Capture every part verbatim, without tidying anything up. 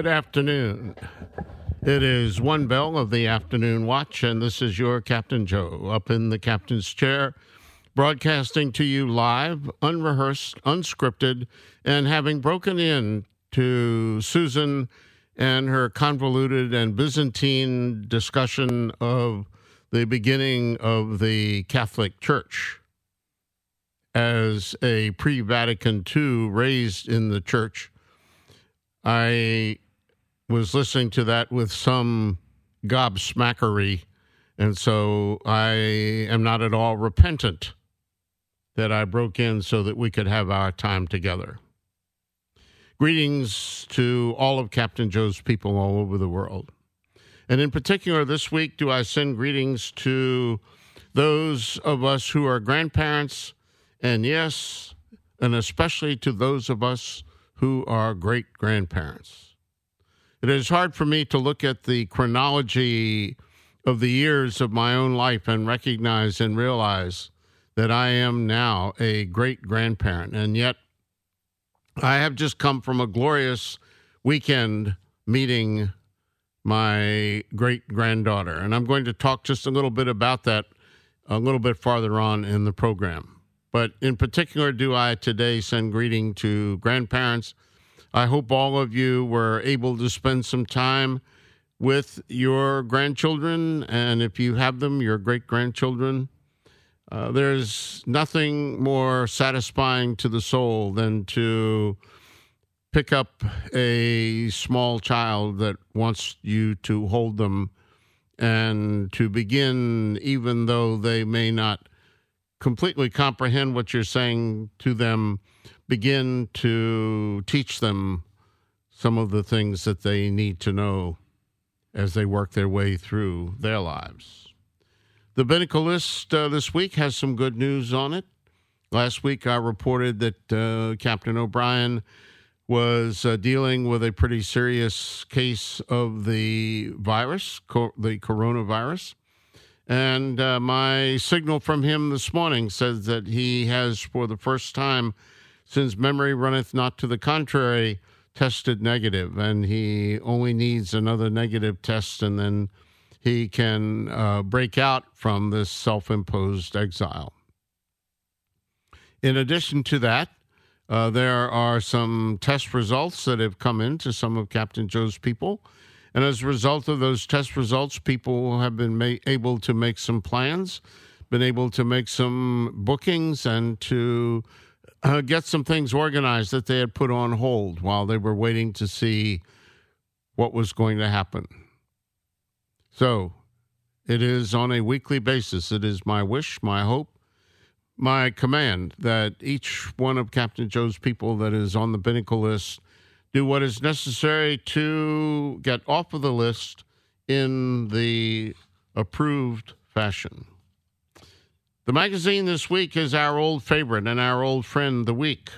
Good afternoon. It is one bell of the afternoon watch, and this is your Captain Joe up in the captain's chair, broadcasting to you live, unrehearsed, unscripted, and having broken in to Susan and her convoluted and Byzantine discussion of the beginning of the Catholic Church as a pre-Vatican two raised in the church. I was listening to that with some gobsmackery, and so I am not at all repentant that I broke in so that we could have our time together. Greetings to all of Captain Joe's people all over the world. And in particular, this week, do I send greetings to those of us who are grandparents, and yes, and especially to those of us who are great-grandparents. It is hard for me to look at the chronology of the years of my own life and recognize and realize that I am now a great-grandparent. And yet, I have just come from a glorious weekend meeting my great-granddaughter. And I'm going to talk just a little bit about that a little bit farther on in the program. But in particular, do I today send greeting to grandparents. I hope all of you were able to spend some time with your grandchildren, and if you have them, your great-grandchildren. Uh, there's nothing more satisfying to the soul than to pick up a small child that wants you to hold them and to begin, even though they may not completely comprehend what you're saying to them, begin to teach them some of the things that they need to know as they work their way through their lives. The Binnacle List uh, this week has some good news on it. Last week I reported that uh, Captain O'Brien was uh, dealing with a pretty serious case of the virus, co- the coronavirus. And uh, my signal from him this morning says that he has, for the first time since memory runneth not to the contrary, tested negative, and he only needs another negative test, and then he can uh, break out from this self-imposed exile. In addition to that, uh, there are some test results that have come in to some of Captain Joe's people. And as a result of those test results, people have been ma- able to make some plans, been able to make some bookings, and to uh, get some things organized that they had put on hold while they were waiting to see what was going to happen. So it is on a weekly basis. It is my wish, my hope, my command that each one of Captain Joe's people that is on the Binnacle List do what is necessary to get off of the list in the approved fashion. The magazine this week is our old favorite and our old friend, The Week.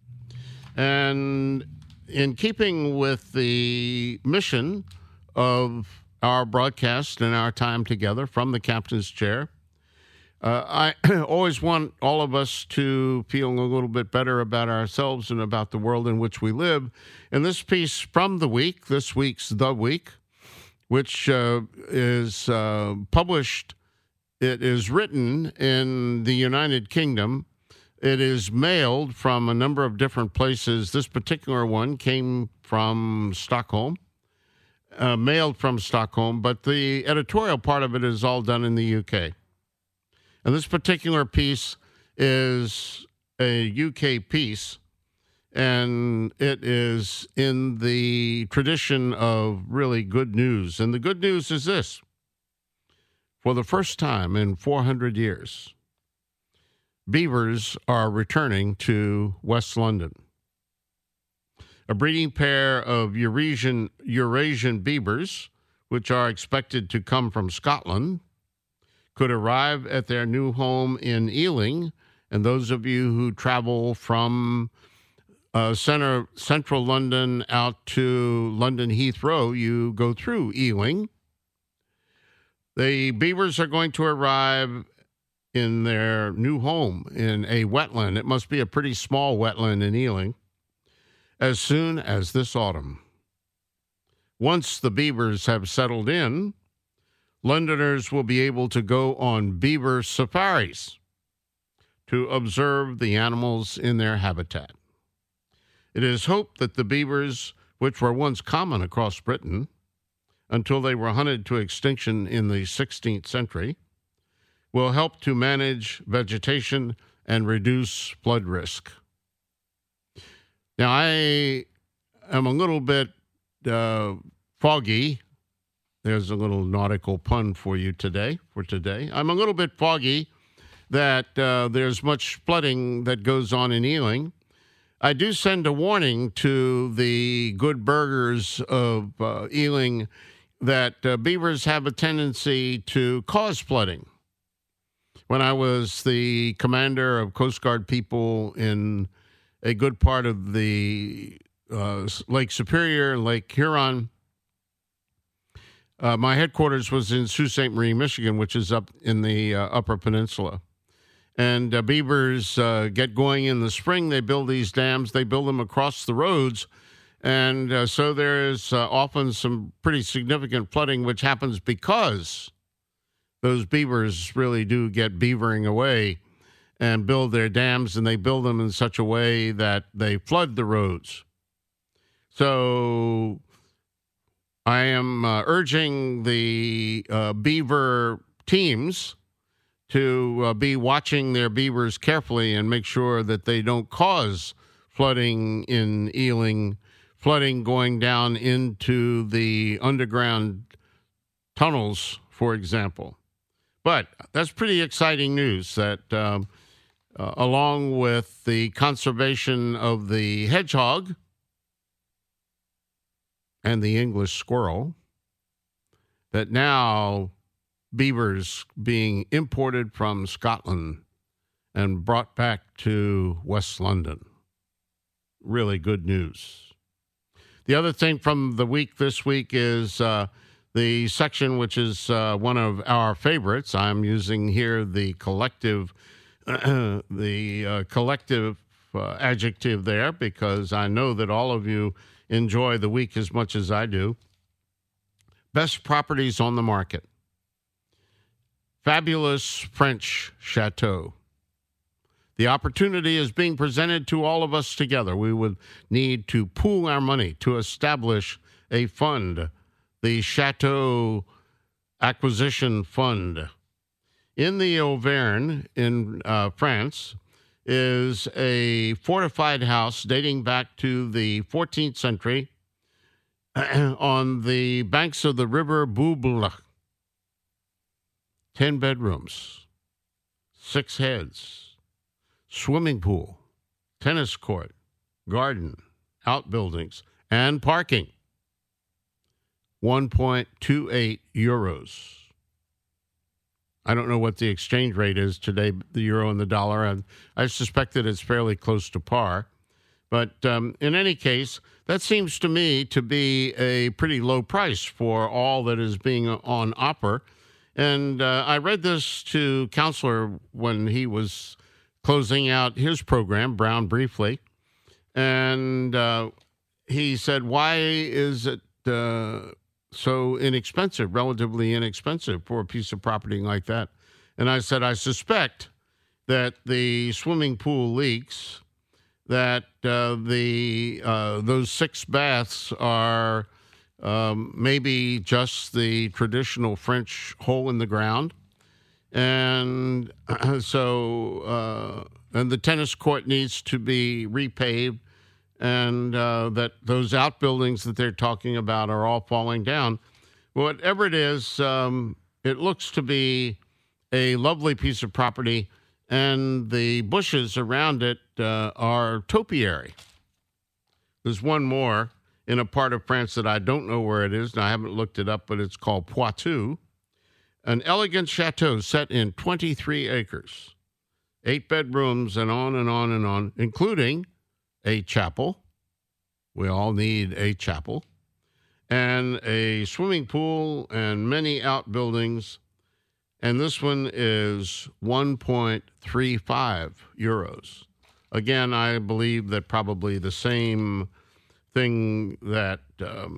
And in keeping with the mission of our broadcast and our time together from the captain's chair, Uh, I always want all of us to feel a little bit better about ourselves and about the world in which we live. And this piece from The Week, this week's The Week, which uh, is uh, published, it is written in the United Kingdom. It is mailed from a number of different places. This particular one came from Stockholm, uh, mailed from Stockholm, but the editorial part of it is all done in the U K. And this particular piece is a U K piece, and it is in the tradition of really good news. And the good news is this. For the first time in four hundred years, beavers are returning to West London. A breeding pair of Eurasian, Eurasian beavers, which are expected to come from Scotland, could arrive at their new home in Ealing. And those of you who travel from uh, center, central London out to London Heathrow, you go through Ealing. The beavers are going to arrive in their new home in a wetland. It must be a pretty small wetland in Ealing as soon as this autumn. Once the beavers have settled in, Londoners will be able to go on beaver safaris to observe the animals in their habitat. It is hoped that the beavers, which were once common across Britain until they were hunted to extinction in the sixteenth century, will help to manage vegetation and reduce flood risk. Now, I am a little bit uh, foggy. There's a little nautical pun for you today, for today. I'm a little bit foggy that uh, there's much flooding that goes on in Ealing. I do send a warning to the good burghers of uh, Ealing that uh, beavers have a tendency to cause flooding. When I was the commander of Coast Guard people in a good part of the uh, Lake Superior and Lake Huron, uh, my headquarters was in Sault Ste. Marie, Michigan, which is up in the uh, Upper Peninsula. And uh, beavers uh, get going in the spring. They build these dams. They build them across the roads. And uh, so there is uh, often some pretty significant flooding, which happens because those beavers really do get beavering away and build their dams, and they build them in such a way that they flood the roads. So I am uh, urging the uh, beaver teams to uh, be watching their beavers carefully and make sure that they don't cause flooding in Ealing, flooding going down into the underground tunnels, for example. But that's pretty exciting news that um, uh, along with the conservation of the hedgehog and the English squirrel, that now beavers being imported from Scotland and brought back to West London. Really good news. The other thing from the week this week is uh, the section which is uh, one of our favorites. I'm using here the collective, uh, the uh, collective uh, adjective there because I know that all of you enjoy the week as much as I do. Best properties on the market. Fabulous French chateau. The opportunity is being presented to all of us together. We would need to pool our money to establish a fund, the Chateau Acquisition Fund. In the Auvergne in uh, France is a fortified house dating back to the fourteenth century on the banks of the river Bouble. Ten bedrooms, six heads, swimming pool, tennis court, garden, outbuildings, and parking. one point two eight euros. I don't know what the exchange rate is today, the euro and the dollar. And I suspect that it's fairly close to par. But um, in any case, that seems to me to be a pretty low price for all that is being on offer. And uh, I read this to Counselor when he was closing out his program, Brown Briefly. And uh, he said, why is it uh, so inexpensive, relatively inexpensive for a piece of property like that? And I said, I suspect that the swimming pool leaks, that uh, the uh, those six baths are um, maybe just the traditional French hole in the ground. And uh, so, uh, and the tennis court needs to be repaved, and uh, that those outbuildings that they're talking about are all falling down. Whatever it is, um, it looks to be a lovely piece of property, and the bushes around it uh, are topiary. There's one more in a part of France that I don't know where it is, and I haven't looked it up, but it's called Poitou. An elegant chateau set in twenty-three acres, eight bedrooms, and on and on and on, including a chapel. We all need a chapel. And a swimming pool and many outbuildings. And this one is one point three five euros. Again, I believe that probably the same thing that um,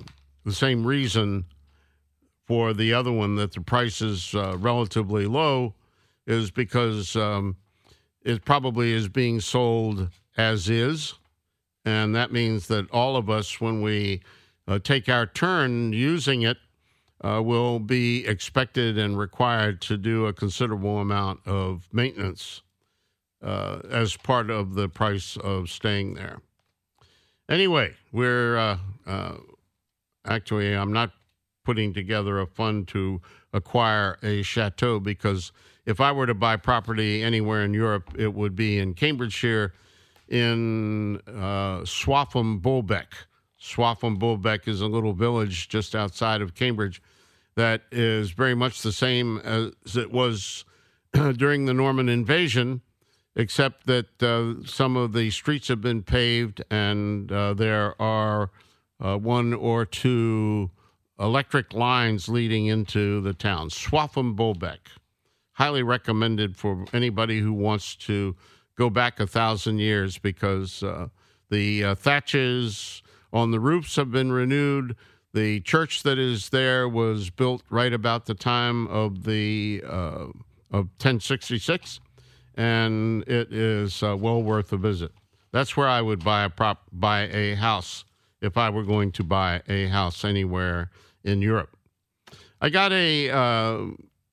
the same reason for the other one that the price is uh, relatively low is because um, it probably is being sold as is. And that means that all of us, when we uh, take our turn using it, uh, will be expected and required to do a considerable amount of maintenance uh, as part of the price of staying there. Anyway, we're uh, uh, actually, I'm not putting together a fund to acquire a chateau, because if I were to buy property anywhere in Europe, it would be in Cambridgeshire, in uh, Swaffham-Bolbec. Swaffham-Bolbec is a little village just outside of Cambridge that is very much the same as it was during the Norman invasion, except that uh, some of the streets have been paved and uh, there are uh, one or two electric lines leading into the town. Swaffham-Bolbec. Highly recommended for anybody who wants to go back a thousand years, because uh, the uh, thatches on the roofs have been renewed. The church that is there was built right about the time of the uh, of ten sixty-six, and it is uh, well worth a visit. That's where I would buy a prop, buy a house if I were going to buy a house anywhere in Europe. I got a uh,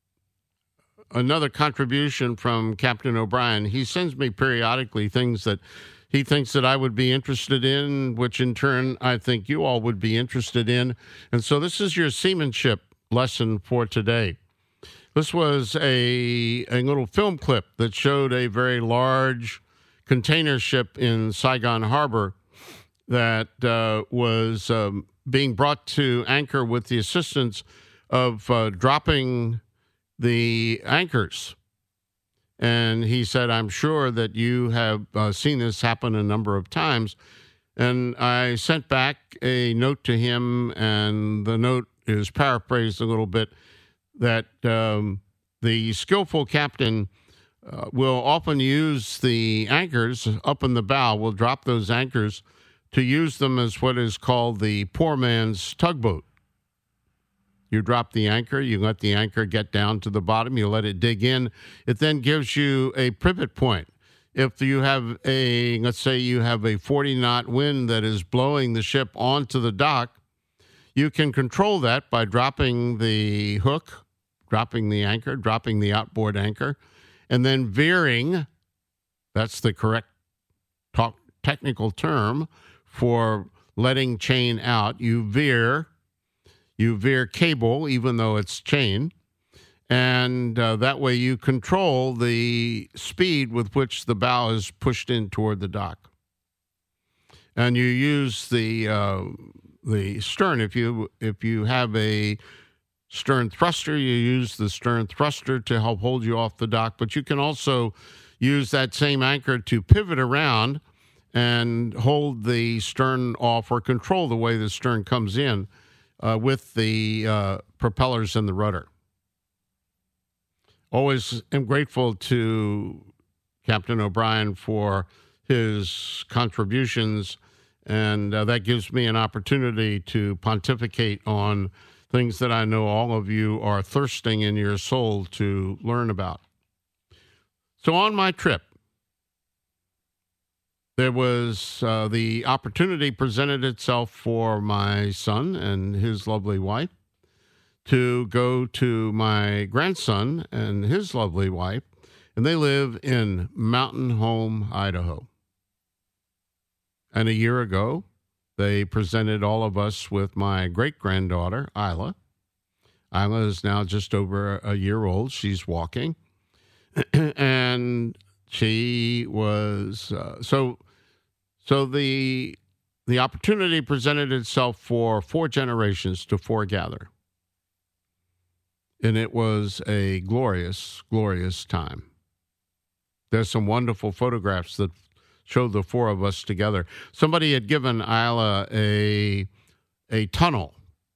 another contribution from Captain O'Brien. He sends me periodically things that he thinks that I would be interested in, which in turn I think you all would be interested in. And so this is your seamanship lesson for today. This was a, a little film clip that showed a very large container ship in Saigon Harbor that uh, was um, being brought to anchor with the assistance of uh, dropping the anchors. And he said, I'm sure that you have uh, seen this happen a number of times. And I sent back a note to him, and the note is paraphrased a little bit, that um, the skillful captain uh, will often use the anchors up in the bow, will drop those anchors to use them as what is called the poor man's tugboat. You drop the anchor, you let the anchor get down to the bottom, you let it dig in. It then gives you a pivot point. If you have a, let's say you have a forty knot wind that is blowing the ship onto the dock, you can control that by dropping the hook, dropping the anchor, dropping the outboard anchor, and then veering. That's the correct talk, technical term for letting chain out. You veer. You veer cable, even though it's chain, and uh, that way you control the speed with which the bow is pushed in toward the dock. And you use the uh, the stern. If you if you have a stern thruster, you use the stern thruster to help hold you off the dock. But you can also use that same anchor to pivot around and hold the stern off, or control the way the stern comes in Uh, with the uh, propellers and the rudder. Always am grateful to Captain O'Brien for his contributions, and uh, that gives me an opportunity to pontificate on things that I know all of you are thirsting in your soul to learn about. So on my trip, there was uh, the opportunity presented itself for my son and his lovely wife to go to my grandson and his lovely wife, and they live in Mountain Home, Idaho. And a year ago, they presented all of us with my great-granddaughter, Isla. Isla is now just over a year old. She's walking. And she was, uh, so so the the opportunity presented itself for four generations to foregather. And it was a glorious, glorious time. There's some wonderful photographs that show the four of us together. Somebody had given Isla a, a tunnel,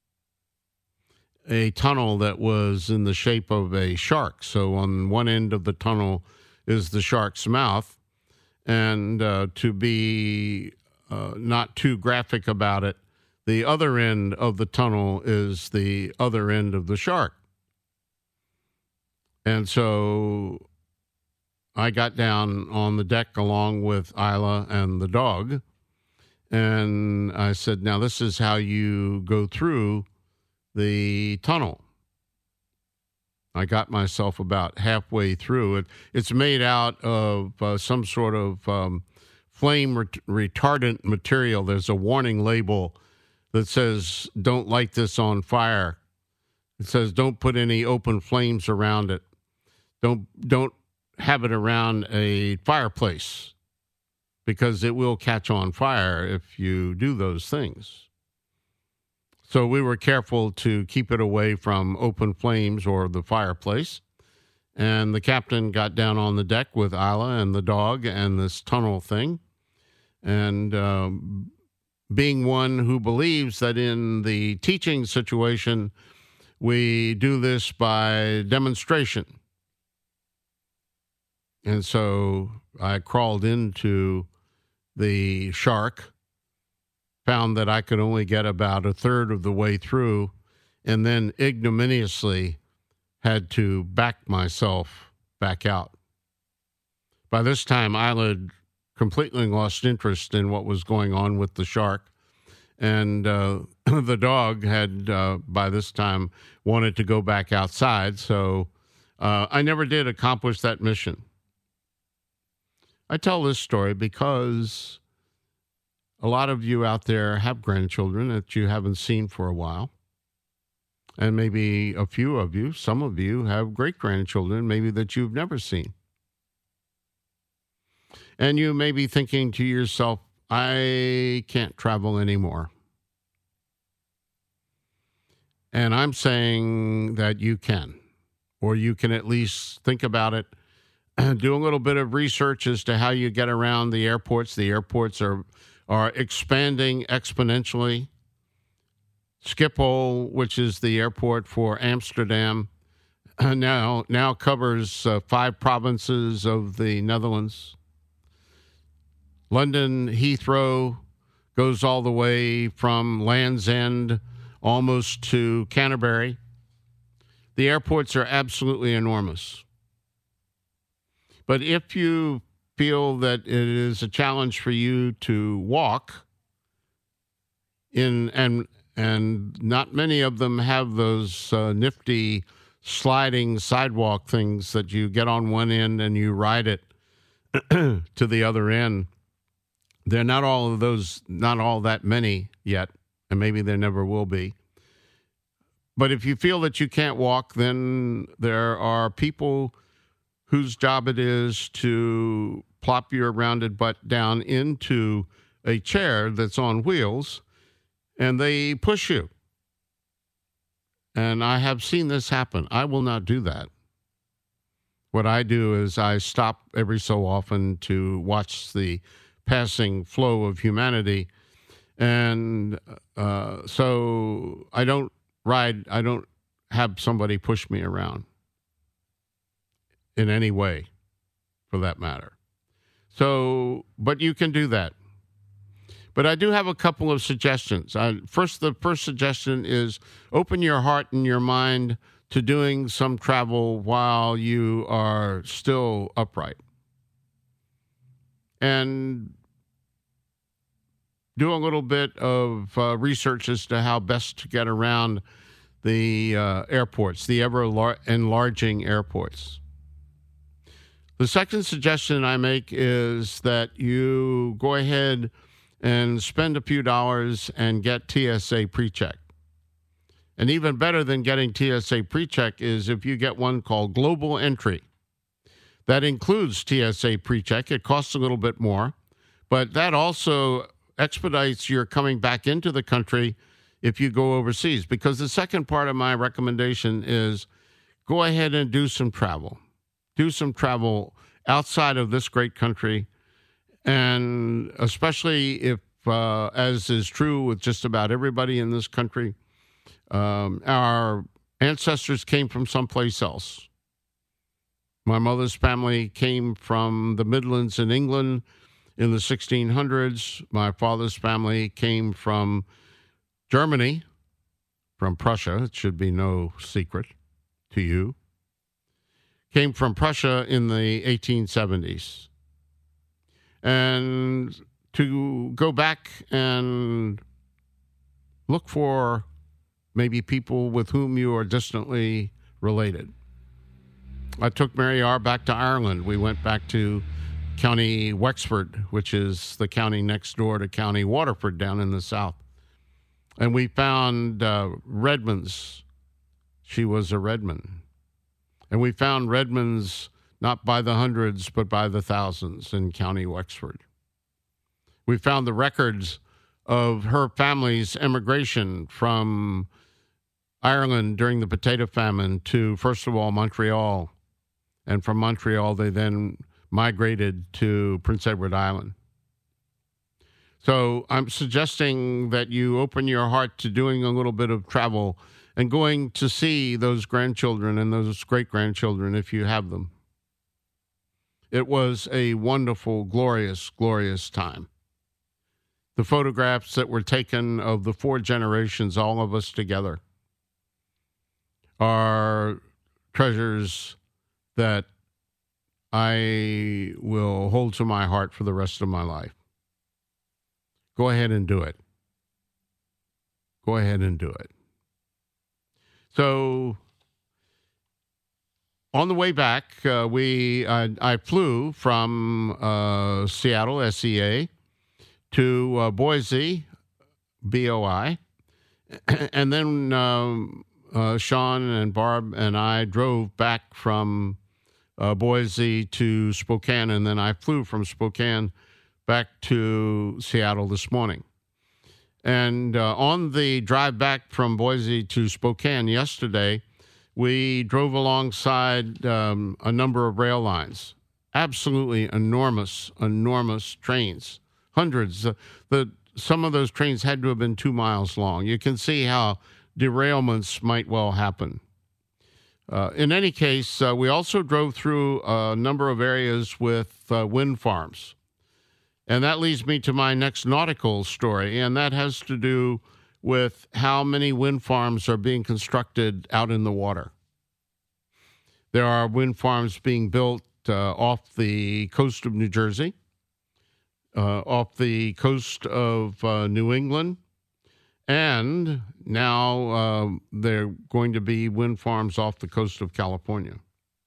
a tunnel that was in the shape of a shark. So on one end of the tunnel is the shark's mouth. And uh, to be uh, not too graphic about it, the other end of the tunnel is the other end of the shark. And so I got down on the deck along with Isla and the dog, and I said, now this is how you go through the tunnel. I got myself about halfway through it. It's made out of uh, some sort of um, flame ret- retardant material. There's a warning label that says, don't light this on fire. It says, don't put any open flames around it. Don't, don't have it around a fireplace because it will catch on fire if you do those things. So we were careful to keep it away from open flames or the fireplace. And the captain got down on the deck with Isla and the dog and this tunnel thing. And um, being one who believes that in the teaching situation, we do this by demonstration. And so I crawled into the shark, found that I could only get about a third of the way through, and then ignominiously had to back myself back out. By this time, Isla had completely lost interest in what was going on with the shark, and uh, the dog had, uh, by this time, wanted to go back outside, so uh, I never did accomplish that mission. I tell this story because a lot of you out there have grandchildren that you haven't seen for a while. And maybe a few of you, some of you, have great-grandchildren maybe that you've never seen. And you may be thinking to yourself, I can't travel anymore. And I'm saying that you can, or you can at least think about it. Do a little bit of research as to how you get around the airports. The airports are are expanding exponentially. Schiphol, which is the airport for Amsterdam, now now covers uh, five provinces of the Netherlands. London Heathrow goes all the way from Land's End almost to Canterbury. The airports are absolutely enormous. But if you feel that it is a challenge for you to walk in, and and not many of them have those uh, nifty sliding sidewalk things that you get on one end and you ride it to the other end. They're not all of those, not all that many yet, and maybe there never will be. But if you feel that you can't walk, then there are people whose job it is to plop your rounded butt down into a chair that's on wheels, and they push you. And I have seen this happen. I will not do that. What I do is I stop every so often to watch the passing flow of humanity. And uh, so I don't ride, I don't have somebody push me around in any way, for that matter. So, but you can do that. But I do have a couple of suggestions. I, first, the first suggestion is open your heart and your mind to doing some travel while you are still upright. And do a little bit of uh, research as to how best to get around the uh, airports, the ever-enlarging airports. The second suggestion I make is that you go ahead and spend a few dollars and get T S A PreCheck. And even better than getting T S A PreCheck is if you get one called Global Entry. That includes T S A PreCheck. It costs a little bit more, but that also expedites your coming back into the country if you go overseas. Because the second part of my recommendation is go ahead and do some travel. Do some travel outside of this great country, and especially if, uh, as is true with just about everybody in this country, um, our ancestors came from someplace else. My mother's family came from the Midlands in England in the sixteen hundreds. My father's family came from Germany from Prussia, it should be no secret to you, came from Prussia in the eighteen seventies. And to go back and look for maybe people with whom you are distantly related. I took Mary R. back to Ireland. We went back to County Wexford, which is the county next door to County Waterford down in the south. And we found uh, Redmonds. She was a Redmond. And we found Redmonds not by the hundreds, but by the thousands in County Wexford. We found the records of her family's emigration from Ireland during the potato famine to, first of all, Montreal. And from Montreal, they then migrated to Prince Edward Island. So I'm suggesting that you open your heart to doing a little bit of travel and going to see those grandchildren and those great-grandchildren if you have them. It was a wonderful, glorious, glorious time. The photographs that were taken of the four generations, all of us together, are treasures that I will hold to my heart for the rest of my life. Go ahead and do it. Go ahead and do it. So on the way back, uh, we I, I flew from uh, Seattle, S E A, to uh, Boise, B O I, and then um, uh, Sean and Barb and I drove back from uh, Boise to Spokane, and then I flew from Spokane back to Seattle this morning. And uh, on the drive back from Boise to Spokane yesterday, we drove alongside um, a number of rail lines. Absolutely enormous, enormous trains. Hundreds. Uh, the, some of those trains had to have been two miles long. You can see how derailments might well happen. Uh, in any case, uh, we also drove through a number of areas with uh, wind farms. And that leads me to my next nautical story, and that has to do with how many wind farms are being constructed out in the water. There are wind farms being built uh, off the coast of New Jersey, uh, off the coast of uh, New England, and now uh, there are going to be wind farms off the coast of California.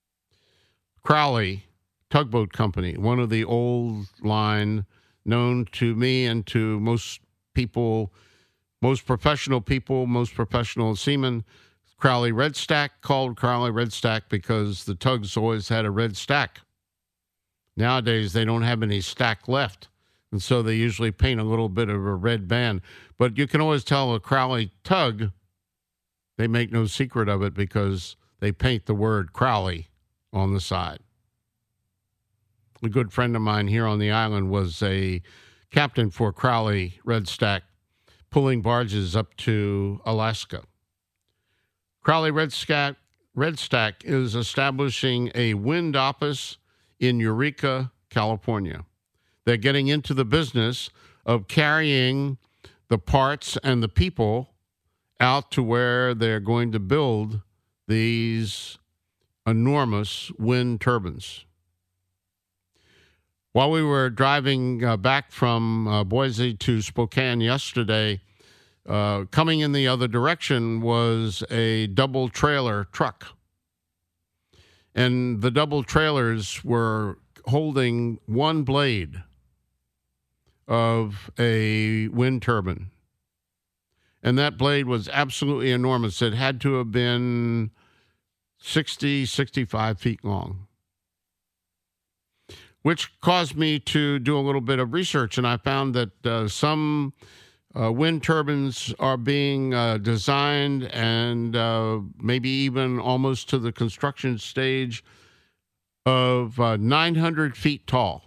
Crowley Tugboat Company, one of the old line, known to me and to most people, most professional people, most professional seamen, Crowley Red Stack, called Crowley Red Stack because the tugs always had a red stack. Nowadays, they don't have any stack left, and so they usually paint a little bit of a red band. But you can always tell a Crowley tug, they make no secret of it because they paint the word Crowley on the side. A good friend of mine here on the island was a captain for Crowley Red Stack, pulling barges up to Alaska. Crowley Red Stack, Red Stack is establishing a wind office in Eureka, California. They're getting into the business of carrying the parts and the people out to where they're going to build these enormous wind turbines. While we were driving uh, back from uh, Boise to Spokane yesterday, uh, coming in the other direction was a double trailer truck. And the double trailers were holding one blade of a wind turbine. And that blade was absolutely enormous. It had to have been sixty, sixty-five feet long, which caused me to do a little bit of research, and I found that uh, some uh, wind turbines are being uh, designed and uh, maybe even almost to the construction stage of uh, nine hundred feet tall.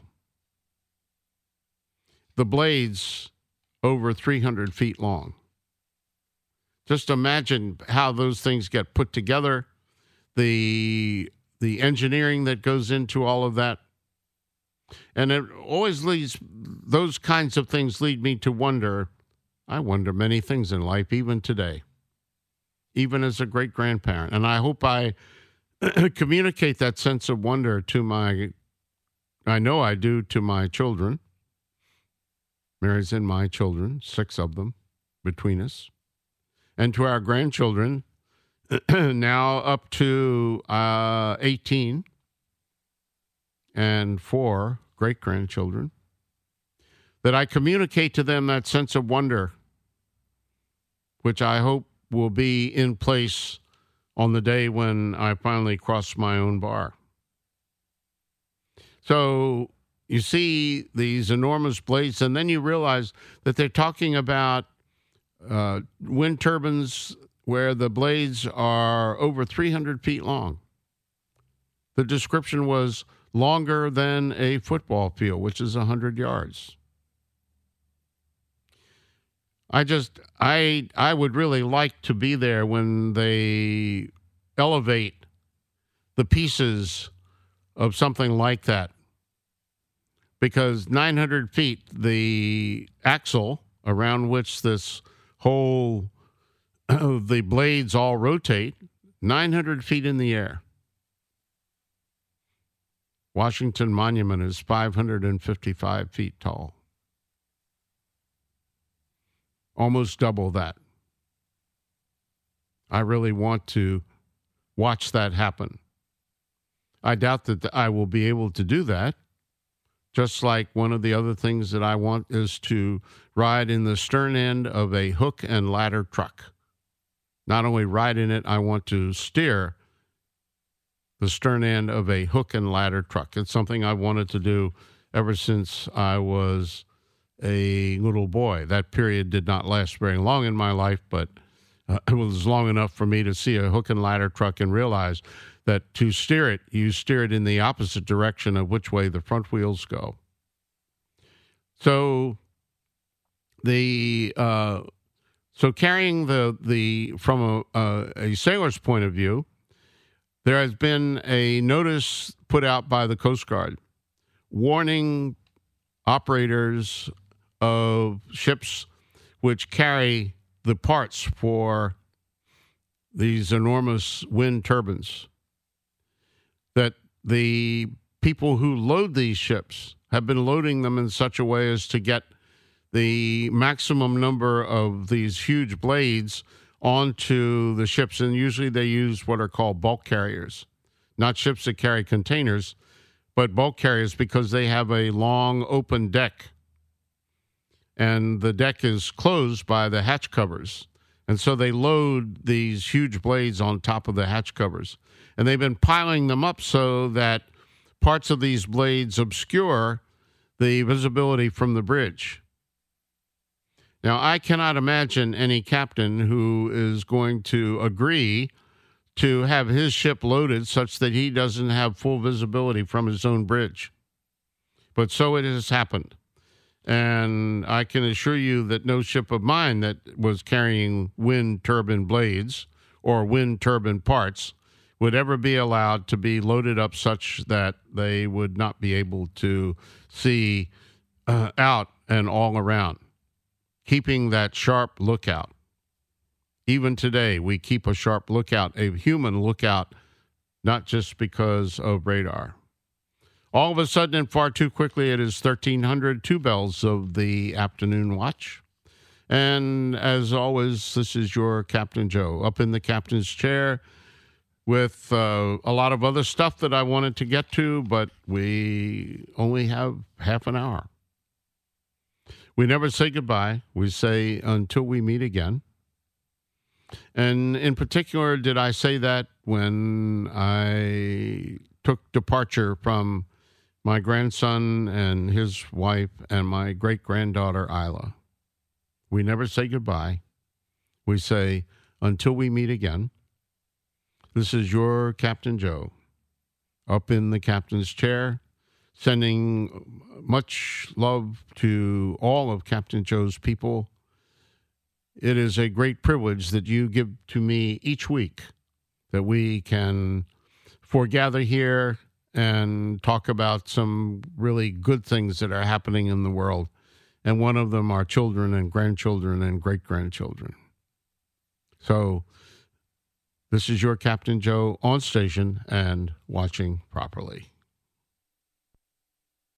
The blades over three hundred feet long. Just imagine how those things get put together, the the engineering that goes into all of that. And it always leads, those kinds of things lead me to wonder, I wonder many things in life, even today, even as a great-grandparent. And I hope I communicate that sense of wonder to my, I know I do, to my children. Mary's and my children, six of them between us. And to our grandchildren, now up to uh, eighteen, and four great-grandchildren, that I communicate to them that sense of wonder, which I hope will be in place on the day when I finally cross my own bar. So you see these enormous blades, and then you realize that they're talking about uh, wind turbines where the blades are over three hundred feet long. The description was longer than a football field, which is one hundred yards. I just, I, I would really like to be there when they elevate the pieces of something like that. Because nine hundred feet, the axle around which this whole, the blades all rotate, nine hundred feet in the air. Washington Monument is five hundred fifty-five feet tall. Almost double that. I really want to watch that happen. I doubt that I will be able to do that. Just like one of the other things that I want is to ride in the stern end of a hook and ladder truck. Not only ride in it, I want to steer the stern end of a hook and ladder truck. It's something I wanted to do ever since I was a little boy. That period did not last very long in my life, but uh, it was long enough for me to see a hook and ladder truck and realize that to steer it, you steer it in the opposite direction of which way the front wheels go. So the uh, so carrying the the from a, a, a sailor's point of view, there has been a notice put out by the Coast Guard warning operators of ships which carry the parts for these enormous wind turbines that the people who load these ships have been loading them in such a way as to get the maximum number of these huge blades onto the ships. And usually they use what are called bulk carriers, not ships that carry containers, but bulk carriers, because they have a long open deck. And the deck is closed by the hatch covers. And so they load these huge blades on top of the hatch covers. And they've been piling them up so that parts of these blades obscure the visibility from the bridge. Now, I cannot imagine any captain who is going to agree to have his ship loaded such that he doesn't have full visibility from his own bridge. But so it has happened. And I can assure you that no ship of mine that was carrying wind turbine blades or wind turbine parts would ever be allowed to be loaded up such that they would not be able to see uh, out and all around, keeping that sharp lookout. Even today, we keep a sharp lookout, a human lookout, not just because of radar. All of a sudden and far too quickly, it is thirteen hundred, two bells of the afternoon watch. And as always, this is your Captain Joe, up in the captain's chair with uh, a lot of other stuff that I wanted to get to, but we only have half an hour. We never say goodbye. We say until we meet again. And in particular, did I say that when I took departure from my grandson and his wife and my great-granddaughter, Isla. We never say goodbye. We say, until we meet again. This is your Captain Joe, up in the captain's chair, sending much love to all of Captain Joe's people. It is a great privilege that you give to me each week, that we can foregather here and talk about some really good things that are happening in the world. and one of them are children and grandchildren and great-grandchildren. So this is your Captain Joe on station and watching properly.